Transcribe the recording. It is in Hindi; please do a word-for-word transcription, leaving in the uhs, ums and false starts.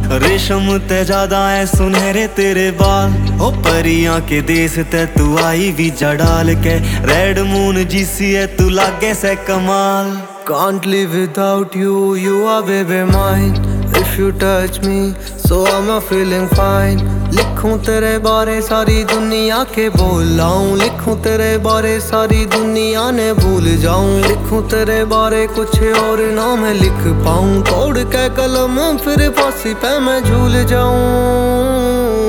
रेशम ते ज्यादा है सुनहरे तेरे बाल, ओ परियां के देश ते तू आई भी जड़ाल के। रेड मून जिसी है तू लागे से कमाल। Can't live without you, you are baby mine. If you touch me, so I'm a feeling fine. लिखूं तेरे बारे सारी दुनिया के बोल लाऊं, लिखूं तेरे बारे सारी दुनिया ने भूल जाऊं। लिखूं तेरे बारे कुछ और ना मैं लिख पाऊं, तोड़ के कलम फिर फांसी पे मैं झूल जाऊं।